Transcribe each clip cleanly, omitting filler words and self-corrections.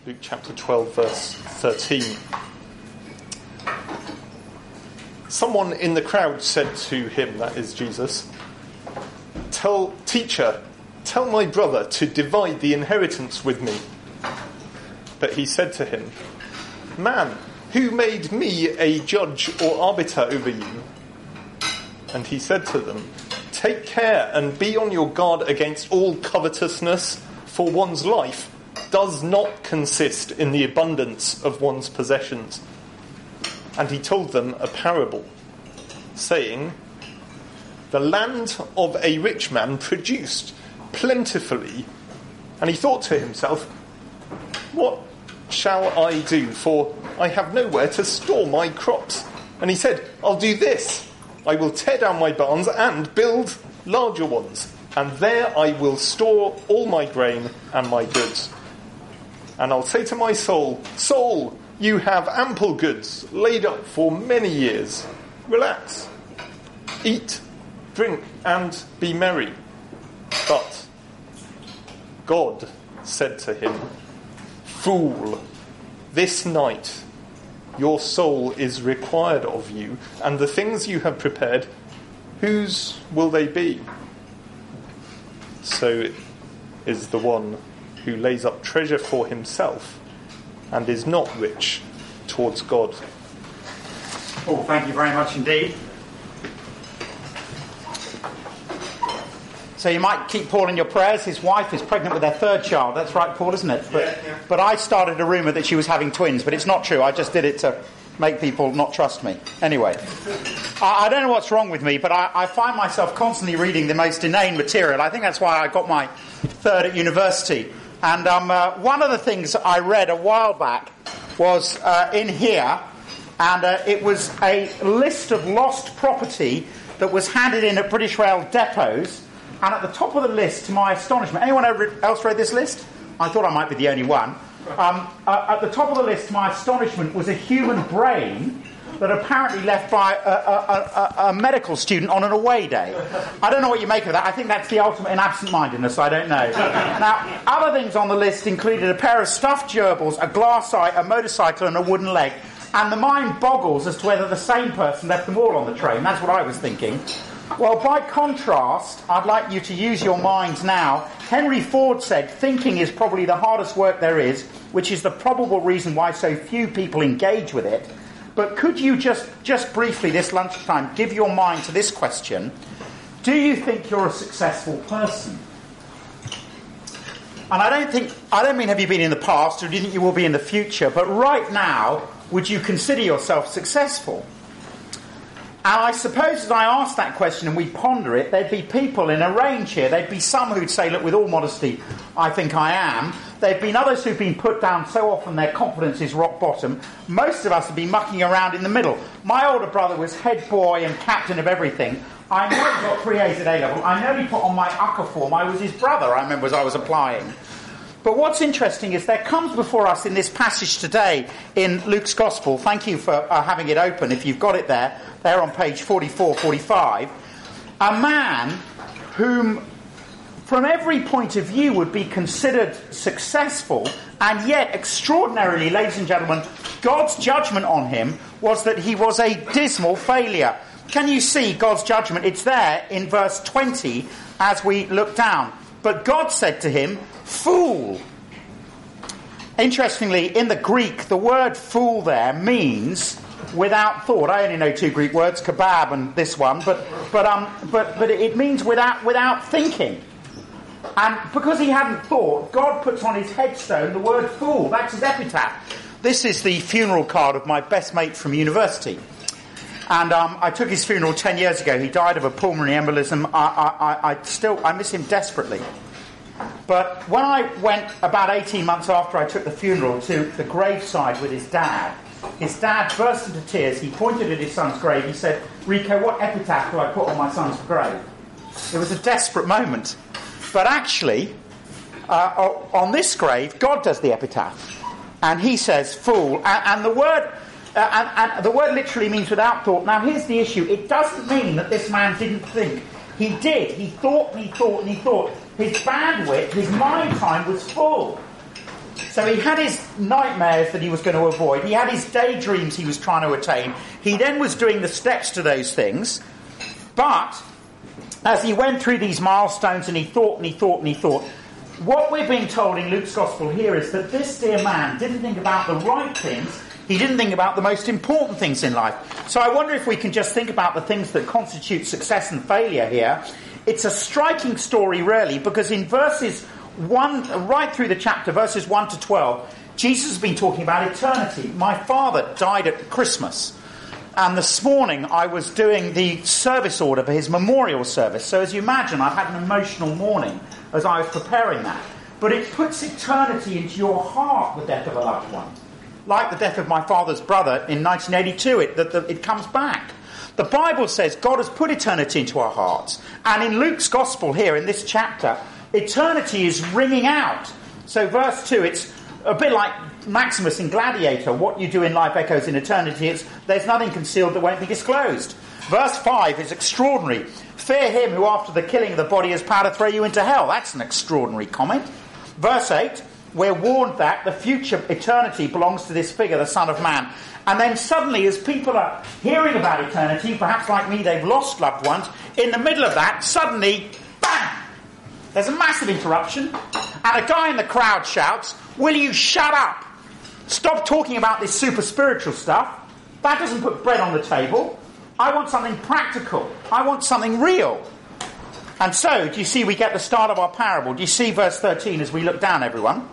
Luke chapter 12, verse 13. Someone in the crowd said to him, that is Jesus, Teacher, tell my brother to divide the inheritance with me. But he said to him, Man, who made me a judge or arbiter over you? And he said to them, Take care and be on your guard against all covetousness, for one's life does not consist in the abundance of one's possessions. And he told them a parable, saying, The land of a rich man produced plentifully, and he thought to himself, What shall I do, for I have nowhere to store my crops? And he said, I'll do this. I will tear down my barns and build larger ones, and there I will store all my grain and my goods. And I'll say to my soul, Soul, you have ample goods laid up for many years. Relax, eat, drink, and be merry. But God said to him, Fool, this night your soul is required of you, and the things you have prepared, whose will they be? So is the one who lays up treasure for himself and is not rich towards God. Paul, thank you very much indeed. So you might keep Paul in your prayers. His wife is pregnant with their third child. That's right, Paul, isn't it? But I started a rumour that she was having twins, but it's not true. I just did it to make people not trust me. Anyway, I don't know what's wrong with me, but I find myself constantly reading the most inane material. I think that's why I got my third at university. And one of the things I read a while back was in here, and it was a list of lost property that was handed in at British Rail depots. And at the top of the list, to my astonishment, anyone else read this list? I thought I might be the only one. At the top of the list, to my astonishment, was a human brain that apparently left by a medical student on an away day. I don't know what you make of that. I think that's the ultimate in absent-mindedness. I don't know. Now, other things on the list included a pair of stuffed gerbils, a glass eye, a motorcycle, and a wooden leg. And the mind boggles as to whether the same person left them all on the train. That's what I was thinking. Well, by contrast, I'd like you to use your minds now. Henry Ford said, thinking is probably the hardest work there is, which is the probable reason why so few people engage with it. But could you just briefly, this lunchtime, give your mind to this question? Do you think you're a successful person? And I don't mean have you been in the past, or do you think you will be in the future, but right now, would you consider yourself successful? And I suppose as I ask that question and we ponder it, there'd be people in a range here. There'd be some who'd say, look, with all modesty, I think I am. There'd been others who've been put down so often their confidence is rock bottom. Most of us would be mucking around in the middle. My older brother was head boy and captain of everything. I never got 3 A's at A-level. I nearly put on my UCA form. I was his brother, I remember, as I was applying. But what's interesting is there comes before us in this passage today in Luke's Gospel, thank you for having it open if you've got it there on page 44, 45, a man whom from every point of view would be considered successful, and yet extraordinarily, ladies and gentlemen, God's judgment on him was that he was a dismal failure. Can you see God's judgment? It's there in verse 20 as we look down. But God said to him, Fool. Interestingly, in the Greek, the word fool there means without thought. I only know 2 Greek words, kebab and this one, but it means without thinking. And because he hadn't thought, God puts on his headstone the word fool. That's his epitaph. This is the funeral card of my best mate from university. And I took his funeral 10 years ago. He died of a pulmonary embolism. I miss him desperately. But when I went about 18 months after I took the funeral to the graveside with his dad burst into tears. He pointed at his son's grave. He said, Rico, what epitaph do I put on my son's grave? It was a desperate moment. But actually, on this grave, God does the epitaph. And he says, fool. And the word... and the word literally means without thought. Now, here's the issue. It doesn't mean that this man didn't think. He did. He thought and he thought and he thought. His bandwidth, his mind time was full. So he had his nightmares that he was going to avoid. He had his daydreams he was trying to attain. He then was doing the steps to those things. But as he went through these milestones and he thought and he thought and he thought, what we're being told in Luke's Gospel here is that this dear man didn't think about the right things. He didn't think about the most important things in life. So I wonder if we can just think about the things that constitute success and failure here. It's a striking story, really, because in verses 1, right through the chapter, verses 1 to 12, Jesus has been talking about eternity. My father died at Christmas. And this morning I was doing the service order for his memorial service. So as you imagine, I've had an emotional morning as I was preparing that. But it puts eternity into your heart, the death of a loved one. Like the death of my father's brother in 1982, it comes back. The Bible says God has put eternity into our hearts. And in Luke's Gospel here, in this chapter, eternity is ringing out. So verse 2, it's a bit like Maximus in Gladiator. What you do in life echoes in eternity. There's nothing concealed that won't be disclosed. Verse 5 is extraordinary. Fear him who after the killing of the body has power to throw you into hell. That's an extraordinary comment. Verse 8, we're warned that the future eternity belongs to this figure, the Son of Man. And then suddenly, as people are hearing about eternity, perhaps like me, they've lost loved ones, in the middle of that, suddenly, bang! There's a massive interruption, and a guy in the crowd shouts, will you shut up? Stop talking about this super spiritual stuff. That doesn't put bread on the table. I want something practical. I want something real. And so, do you see we get the start of our parable? Do you see verse 13 as we look down, everyone?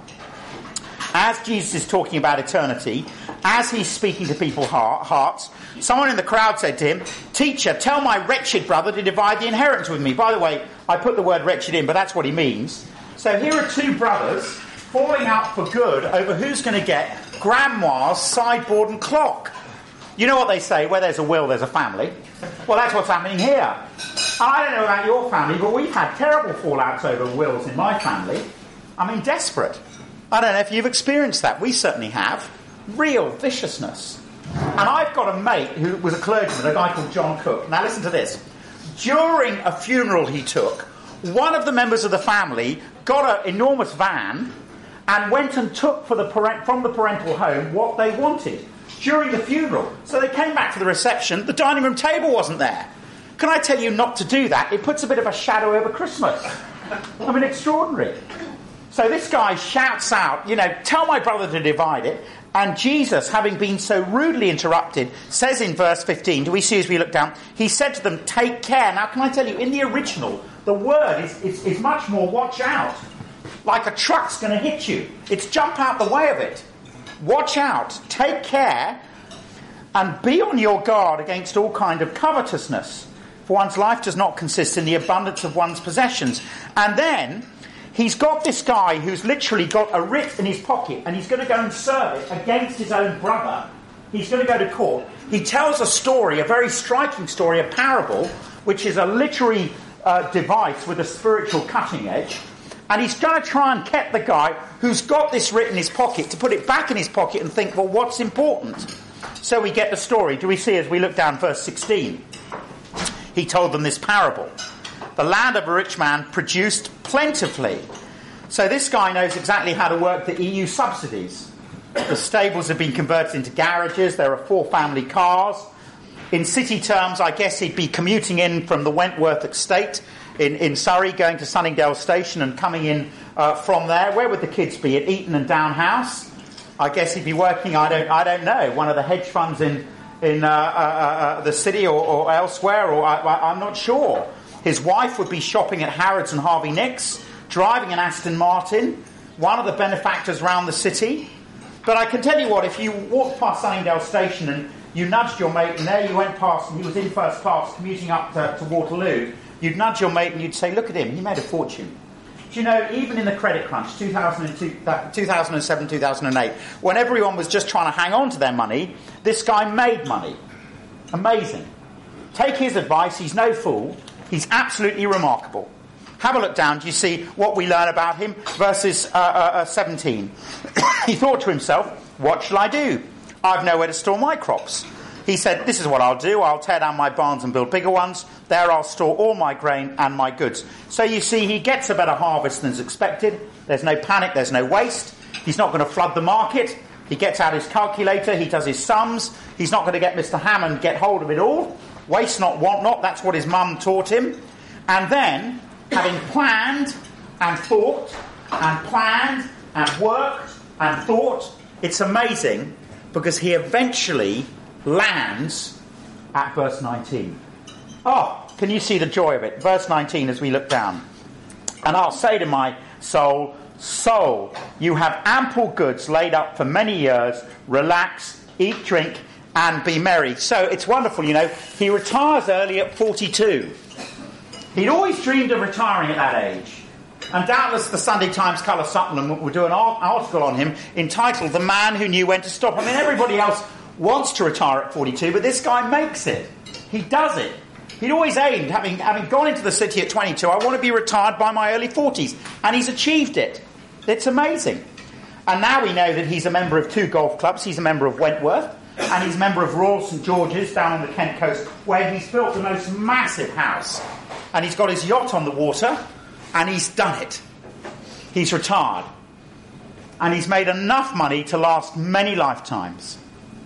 As Jesus is talking about eternity, as he's speaking to people's hearts, someone in the crowd said to him, Teacher, tell my wretched brother to divide the inheritance with me. By the way, I put the word wretched in, but that's what he means. So here are two brothers falling out for good over who's going to get grandma's sideboard and clock. You know what they say, where there's a will, there's a family. Well, that's what's happening here. I don't know about your family, but we've had terrible fallouts over wills in my family. I mean, desperate. I don't know if you've experienced that. We certainly have. Real viciousness. And I've got a mate who was a clergyman, a guy called John Cook. Now listen to this. During a funeral he took, one of the members of the family got an enormous van and went and took from the parental home what they wanted during the funeral. So they came back to the reception, the dining room table wasn't there. Can I tell you not to do that? It puts a bit of a shadow over Christmas. I mean, extraordinary. So this guy shouts out, tell my brother to divide it. And Jesus, having been so rudely interrupted, says in verse 15, do we see as we look down, he said to them, take care. Now, can I tell you, in the original, the word is much more watch out. Like a truck's going to hit you. It's jump out the way of it. Watch out. Take care. And be on your guard against all kind of covetousness. For one's life does not consist in the abundance of one's possessions. And then he's got this guy who's literally got a writ in his pocket and he's going to go and serve it against his own brother. He's going to go to court. He tells a story, a very striking story, a parable, which is a literary device with a spiritual cutting edge. And he's going to try and get the guy who's got this writ in his pocket to put it back in his pocket and think, well, what's important? So we get the story. Do we see as we look down verse 16? He told them this parable. The land of a rich man produced plentifully. So this guy knows exactly how to work the EU subsidies. The stables have been converted into garages. There are 4 family cars. In city terms, I guess he'd be commuting in from the Wentworth estate in Surrey, going to Sunningdale Station and coming in from there. Where would the kids be? At Eton and Down House? I guess he'd be working, I don't know, one of the hedge funds in the city or elsewhere, or I'm not sure. His wife would be shopping at Harrods and Harvey Nicks, driving an Aston Martin, one of the benefactors around the city. But I can tell you what, if you walked past Sunningdale Station and you nudged your mate, and there you went past, and he was in first class commuting up to Waterloo, you'd nudge your mate and you'd say, look at him, he made a fortune. Do you know, even in the credit crunch, 2007, 2008, when everyone was just trying to hang on to their money, this guy made money. Amazing. Take his advice, he's no fool. He's absolutely remarkable. Have a look down. Do you see what we learn about him? Verses 17. He thought to himself, what shall I do? I've nowhere to store my crops. He said, this is what I'll do. I'll tear down my barns and build bigger ones. There I'll store all my grain and my goods. So you see, he gets a better harvest than is expected. There's no panic. There's no waste. He's not going to flood the market. He gets out his calculator, he does his sums. He's not going to get Mr. Hammond get hold of it all. Waste not, want not, that's what his mum taught him. And then, having planned and thought and planned and worked and thought, it's amazing because he eventually lands at verse 19. Oh, can you see the joy of it? Verse 19 as we look down. And I'll say to my soul, soul, you have ample goods laid up for many years. Relax, eat, drink, and be merry. So it's wonderful, you know. He retires early at 42. He'd always dreamed of retiring at that age. And doubtless the Sunday Times Colour Supplement will do an article on him entitled The Man Who Knew When to Stop. I mean, everybody else wants to retire at 42, but this guy makes it. He does it. He'd always aimed, having gone into the city at 22, I want to be retired by my early 40s. And he's achieved it. It's amazing. And now we know that he's a member of 2 golf clubs. He's a member of Wentworth. And he's a member of Royal St George's down on the Kent coast, where he's built the most massive house. And he's got his yacht on the water. And he's done it. He's retired. And he's made enough money to last many lifetimes.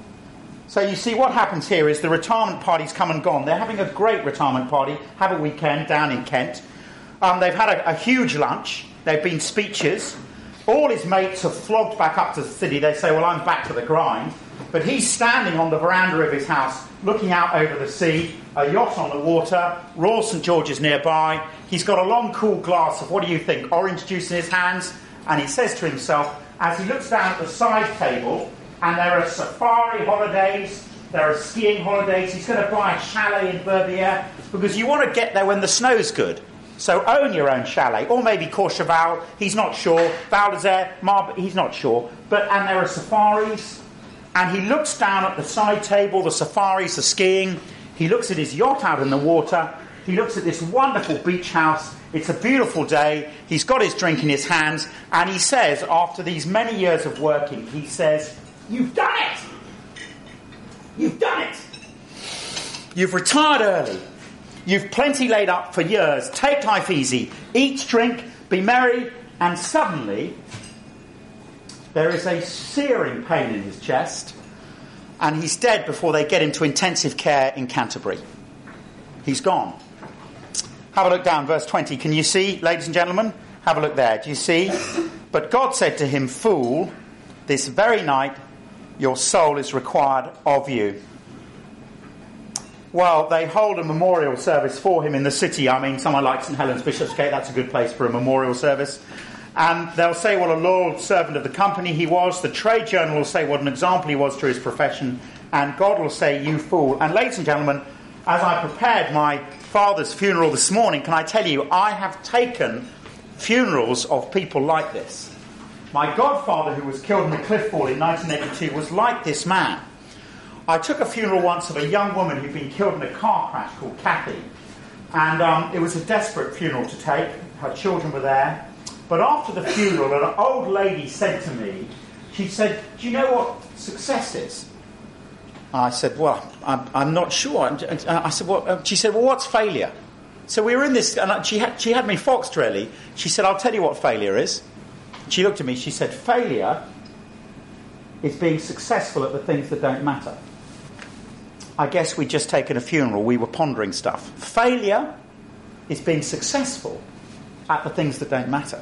So you see, what happens here is the retirement party's come and gone. They're having a great retirement party, have a weekend down in Kent. They've had a huge lunch. They've been speeches. All his mates have flogged back up to the city. They say, well, I'm back to the grind. But he's standing on the veranda of his house, looking out over the sea, a yacht on the water, Royal St George's nearby. He's got a long, cool glass of, what do you think, orange juice in his hands. And he says to himself, as he looks down at the side table, and there are safari holidays, there are skiing holidays. He's going to buy a chalet in Verbier because you want to get there when the snow's good. So own your own chalet, or maybe Courchevel, he's not sure. Val d'Isère, Marble, he's not sure. And there are safaris, and he looks down at the side table, the safaris, the skiing. He looks at his yacht out in the water. He looks at this wonderful beach house. It's a beautiful day. He's got his drink in his hands, and he says, after these many years of working, he says, you've done it! You've done it! You've retired early. You've plenty laid up for years. Take life easy. Eat, drink, be merry. And suddenly, there is a searing pain in his chest. And he's dead before they get him to intensive care in Canterbury. He's gone. Have a look down, verse 20. Can you see, ladies and gentlemen? Have a look there. Do you see? But God said to him, fool, this very night your soul is required of you. Well, they hold a memorial service for him in the city. I mean, someone like St Helens Bishopsgate, that's a good place for a memorial service. And they'll say what a loyal servant of the company he was. The trade journal will say what an example he was to his profession. And God will say, you fool. And ladies and gentlemen, as I prepared my father's funeral this morning, can I tell you, I have taken funerals of people like this. My godfather, who was killed in the cliff fall in 1982, was like this man. I took a funeral once of a young woman who'd been killed in a car crash called Kathy. And it was a desperate funeral to take. Her children were there. But after the funeral, an old lady said to me, she said, do you know what success is? I said, well, I'm not sure. I said, well, she said, well, what's failure? So we were in this, and she had me foxed, really. She said, I'll tell you what failure is. She looked at me, she said, failure is being successful at the things that don't matter. I guess we'd just taken a funeral, we were pondering stuff. Failure is being successful at the things that don't matter.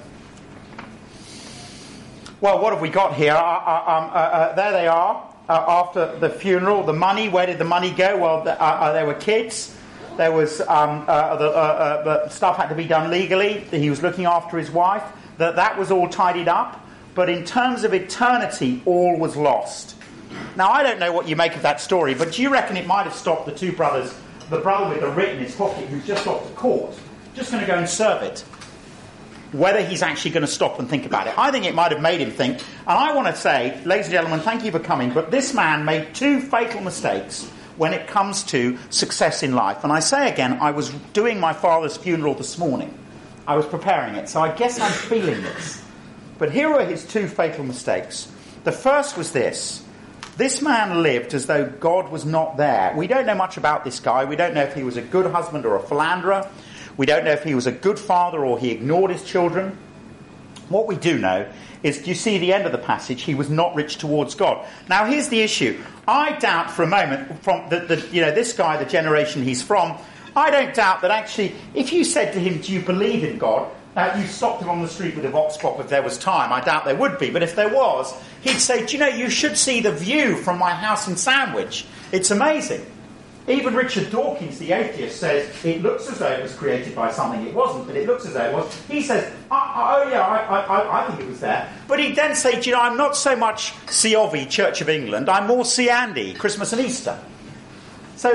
Well, what have we got here? There they are. After the funeral, the money, where did the money go? Well, there were kids. There was stuff had to be done legally. He was looking after his wife. That was all tidied up. But in terms of eternity, all was lost. Now, I don't know what you make of that story, but do you reckon it might have stopped the two brothers, the brother with the writ in his pocket who's just got to court, just going to go and serve it, whether he's actually going to stop and think about it? I think it might have made him think. And I want to say, ladies and gentlemen, thank you for coming, but this man made 2 fatal mistakes when it comes to success in life. And I say again, I was doing my father's funeral this morning. I was preparing it, so I guess I'm feeling this. But here are his 2 fatal mistakes. The first was this. This man lived as though God was not there. We don't know much about this guy. We don't know if he was a good husband or a philanderer. We don't know if he was a good father or he ignored his children. What we do know is, you see the end of the passage, he was not rich towards God. Now here's the issue. I doubt for a moment, from this guy, the generation he's from, I don't doubt that actually, if you said to him, do you believe in God? You stopped him on the street with a vox pop if there was time. I doubt there would be, but if there was, he'd say, do you know, you should see the view from my house in Sandwich. It's amazing. Even Richard Dawkins, the atheist, says it looks as though it was created by something. It wasn't, but it looks as though it was. He says, I think it was there. But he'd then say, do you know, I'm not so much Siovi, Church of England, I'm more Ciandy, Christmas and Easter. So,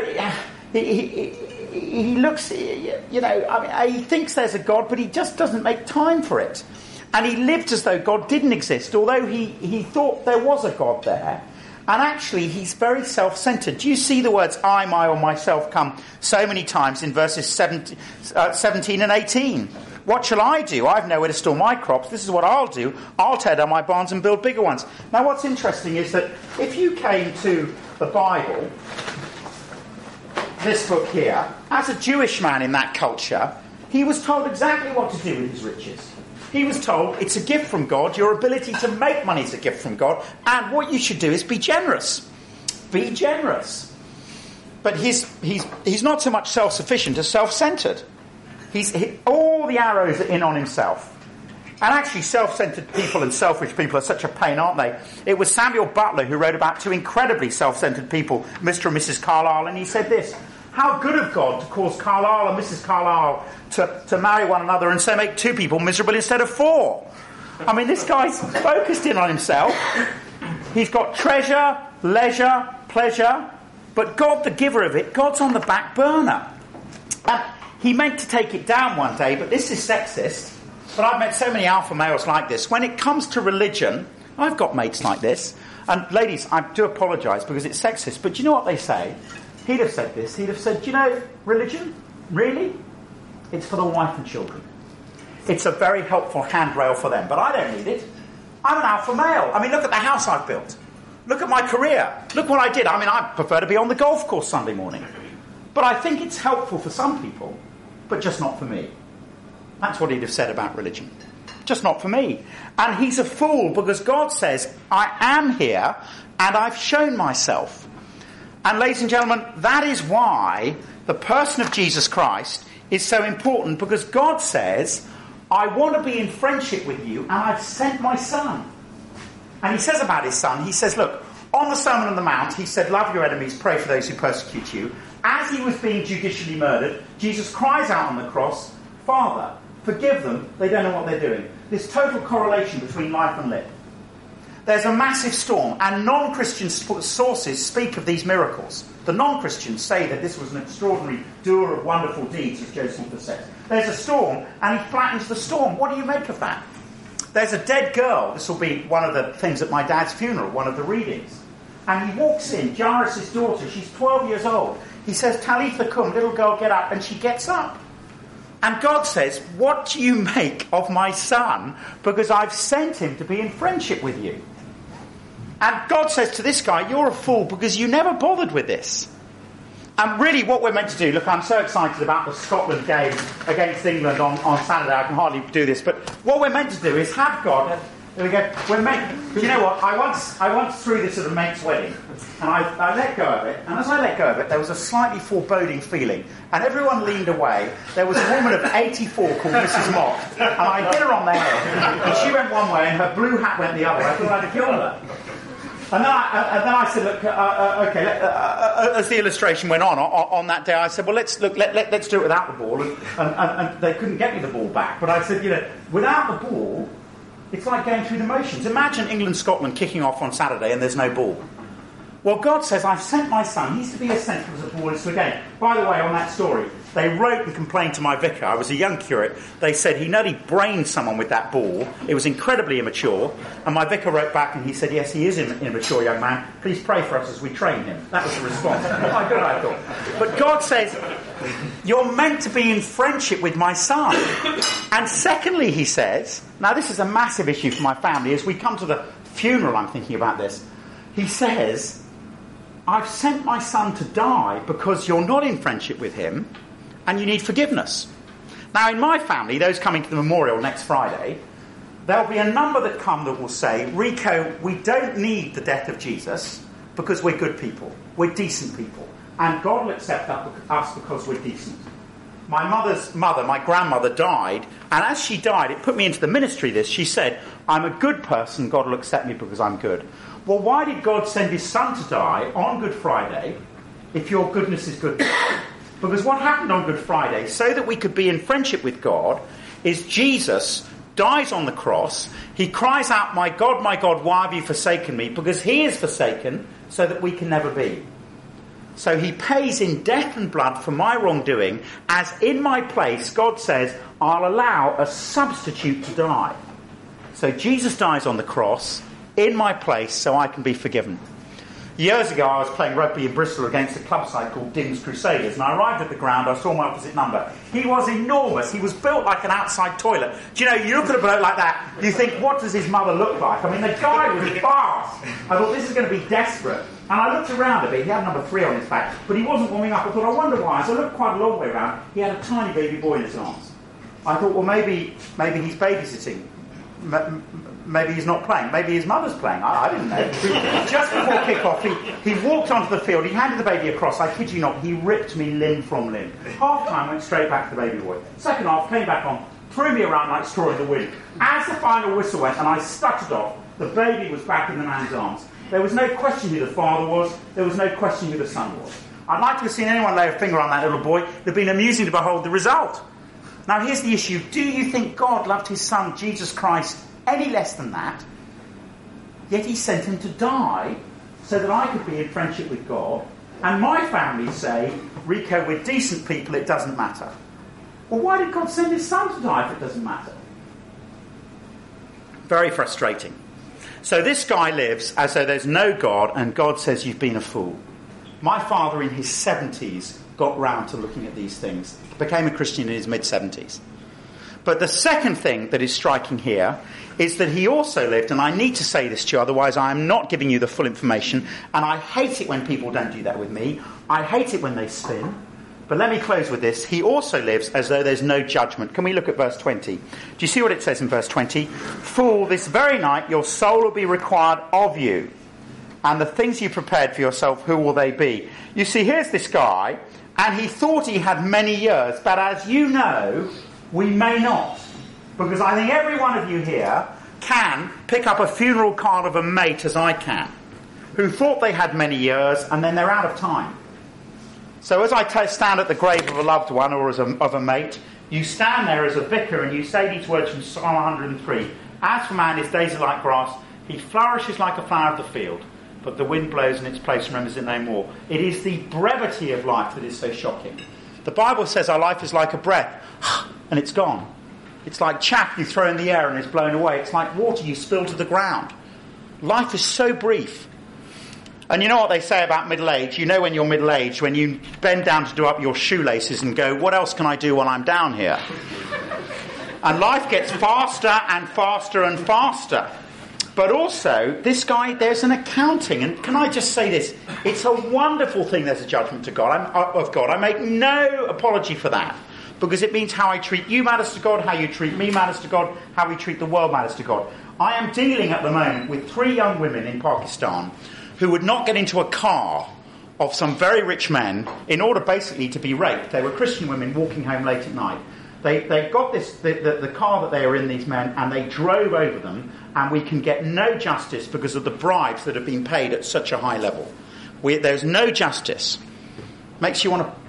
he looks, he thinks there's a God, but he just doesn't make time for it. And he lived as though God didn't exist, although he thought there was a God there. And actually, he's very self-centered. Do you see the words I, my, or myself come so many times in verses 17 and 18? What shall I do? I've nowhere to store my crops. This is what I'll do. I'll tear down my barns and build bigger ones. Now, what's interesting is that if you came to the Bible, this book here, as a Jewish man in that culture, he was told exactly what to do with his riches. He was told it's a gift from God. Your ability to make money is a gift from God. And what you should do is be generous. Be generous. But he's not so much self-sufficient as self-centered. All the arrows are in on himself. And actually, self-centered people and selfish people are such a pain, aren't they? It was Samuel Butler who wrote about two incredibly self-centered people, Mr. and Mrs. Carlyle, and he said this: how good of God to cause Carlyle and Mrs. Carlyle to marry one another and so make two people miserable instead of four. I mean, this guy's focused in on himself. He's got treasure, leisure, pleasure, but God, the giver of it, God's on the back burner. And he meant to take it down one day, but this is sexist. But I've met so many alpha males like this. When it comes to religion, I've got mates like this. And ladies, I do apologise because it's sexist, but do you know what they say? He'd have said this. He'd have said, do you know, religion, really? It's for the wife and children. It's a very helpful handrail for them, but I don't need it. I'm an alpha male. I mean, look at the house I've built. Look at my career. Look what I did. I mean, I prefer to be on the golf course Sunday morning. But I think it's helpful for some people, but just not for me. That's what he'd have said about religion. Just not for me. And he's a fool because God says, I am here and I've shown myself. And ladies and gentlemen, that is why the person of Jesus Christ is so important, because God says, I want to be in friendship with you and I've sent my son. And he says about his son, he says, look, on the Sermon on the Mount, he said, love your enemies, pray for those who persecute you. As he was being judicially murdered, Jesus cries out on the cross, Father, forgive them, they don't know what they're doing. This total correlation between life and limb. There's a massive storm, and non-Christian sources speak of these miracles. The non-Christians say that this was an extraordinary doer of wonderful deeds, as Josephus says. There's a storm, and he flattens the storm. What do you make of that? There's a dead girl. This will be one of the things at my dad's funeral, one of the readings. And he walks in, Jairus' daughter, she's 12 years old. He says, Talitha cum, little girl, get up, and she gets up. And God says, what do you make of my son? Because I've sent him to be in friendship with you. And God says to this guy, you're a fool because you never bothered with this. And really what we're meant to do, look, I'm so excited about the Scotland game against England on Saturday, I can hardly do this, but what we're meant to do is have God, there we go, do you know what, I once threw this at a mate's wedding, and I let go of it, and as I let go of it, there was a slightly foreboding feeling, and everyone leaned away. There was a woman of 84 called Mrs. Mott, and I hit her on the head, and she went one way, and her blue hat went the other. I thought I'd killed her. And then I said, look, as the illustration went on that day, I said, well, let's do it without the ball. And they couldn't get me the ball back. But I said, without the ball, it's like going through the motions. Imagine England-Scotland kicking off on Saturday and there's no ball. Well, God says, I've sent my son. He's to be as central as a ball is to a game. By the way, on that story, they wrote and complained to my vicar. I was a young curate. They said he nearly brained someone with that ball. It was incredibly immature. And my vicar wrote back and he said, yes, he is an immature young man. Please pray for us as we train him. That was the response. Oh, good, I thought. But God says, you're meant to be in friendship with my son. And secondly, he says, now this is a massive issue for my family. As we come to the funeral, I'm thinking about this. He says, I've sent my son to die because you're not in friendship with him and you need forgiveness. Now, in my family, those coming to the memorial next Friday, there'll be a number that come that will say, Rico, we don't need the death of Jesus because we're good people. We're decent people. And God will accept us because we're decent. My mother's mother, my grandmother, died. And as she died, it put me into the ministry this. She said, I'm a good person. God will accept me because I'm good. Well, why did God send his son to die on Good Friday if your goodness is good? Because what happened on Good Friday, so that we could be in friendship with God, is Jesus dies on the cross. He cries out, my God, why have you forsaken me? Because he is forsaken so that we can never be. So he pays in death and blood for my wrongdoing, as in my place, God says, I'll allow a substitute to die. So Jesus dies on the cross in my place so I can be forgiven. Years ago, I was playing rugby in Bristol against a club side called Dings Crusaders, and I arrived at the ground. I saw my opposite number. He was enormous. He was built like an outside toilet. Do you know, you look at a bloke like that, you think, what does his mother look like? I mean, the guy was fast. I thought, this is going to be desperate. And I looked around a bit. He had number 3 on his back, but he wasn't warming up. I thought, I wonder why. So I looked quite a long way around. He had a tiny baby boy in his arms. I thought, well, maybe he's babysitting. Maybe he's not playing. Maybe his mother's playing. I didn't know. Just before kick-off, he walked onto the field. He handed the baby across. I kid you not, he ripped me limb from limb. Half-time, went straight back to the baby boy. Second half, came back on, threw me around like straw in the wind. As the final whistle went and I stuttered off, the baby was back in the man's arms. There was no question who the father was. There was no question who the son was. I'd like to have seen anyone lay a finger on that little boy. It would have been amusing to behold the result. Now, here's the issue. Do you think God loved his son, Jesus Christ, any less than that? Yet he sent him to die so that I could be in friendship with God. And my family say, Rico, we're decent people, it doesn't matter. Well, why did God send his son to die if it doesn't matter? Very frustrating. So this guy lives as though there's no God, and God says, you've been a fool. My father in his 70s got round to looking at these things. Became a Christian in his mid-70s. But the second thing that is striking here is that he also lived, and I need to say this to you, otherwise I am not giving you the full information, and I hate it when people don't do that with me. I hate it when they spin. But let me close with this. He also lives as though there's no judgment. Can we look at verse 20? Do you see what it says in verse 20? Fool, this very night your soul will be required of you, and the things you prepared for yourself, who will they be? You see, here's this guy, and he thought he had many years, but as you know, we may not. Because I think every one of you here can pick up a funeral card of a mate, as I can, who thought they had many years, and then they're out of time. So as I stand at the grave of a loved one, or of a mate, you stand there as a vicar, and you say these words from Psalm 103. As for man, his days are like grass. He flourishes like a flower of the field, but the wind blows in its place and remembers it no more. It is the brevity of life that is so shocking. The Bible says our life is like a breath, and it's gone. It's like chaff you throw in the air and it's blown away. It's like water you spill to the ground. Life is so brief. And you know what they say about middle age? You know when you're middle-aged, when you bend down to do up your shoelaces and go, what else can I do while I'm down here? And life gets faster and faster and faster. But also, this guy, there's an accounting. And can I just say this? It's a wonderful thing there's a judgment of God. I make no apology for that. Because it means how I treat you matters to God, how you treat me matters to God, how we treat the world matters to God. I am dealing at the moment with 3 young women in Pakistan who would not get into a car of some very rich men in order basically to be raped. They were Christian women walking home late at night. They got the car that they were in, these men, and they drove over them, and we can get no justice because of the bribes that have been paid at such a high level. There's no justice. Makes you want to...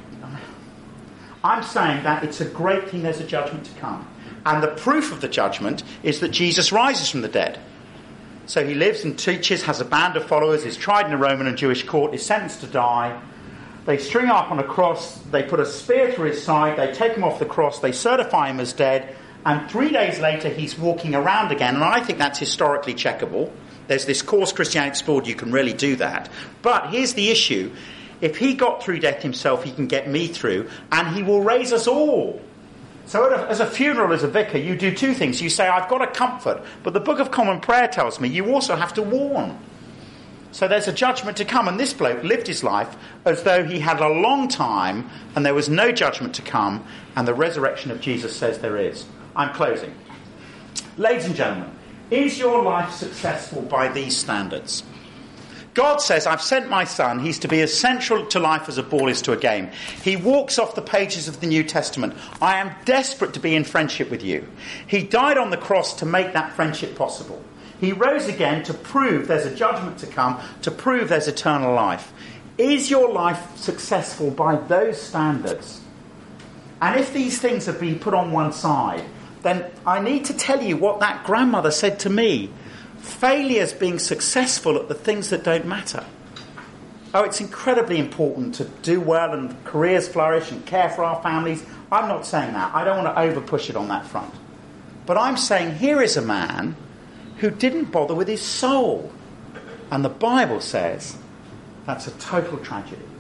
I'm saying that it's a great thing there's a judgment to come. And the proof of the judgment is that Jesus rises from the dead. So he lives and teaches, has a band of followers, is tried in a Roman and Jewish court, is sentenced to die. They string him up on a cross, they put a spear through his side, they take him off the cross, they certify him as dead, and 3 days later he's walking around again, and I think that's historically checkable. There's this course Christianity Explored, you can really do that. But here's the issue. If he got through death himself, he can get me through, and he will raise us all. So as a funeral, as a vicar, you do 2 things. You say, I've got to comfort, but the Book of Common Prayer tells me you also have to warn. So there's a judgment to come, and this bloke lived his life as though he had a long time, and there was no judgment to come, and the resurrection of Jesus says there is. I'm closing. Ladies and gentlemen, is your life successful by these standards? God says, I've sent my son. He's to be as central to life as a ball is to a game. He walks off the pages of the New Testament. I am desperate to be in friendship with you. He died on the cross to make that friendship possible. He rose again to prove there's a judgment to come, to prove there's eternal life. Is your life successful by those standards? And if these things have been put on one side, then I need to tell you what that grandmother said to me. Failure's being successful at the things that don't matter. Oh, it's incredibly important to do well and careers flourish and care for our families. I'm not saying that. I don't want to over-push it on that front. But I'm saying here is a man who didn't bother with his soul. And the Bible says that's a total tragedy.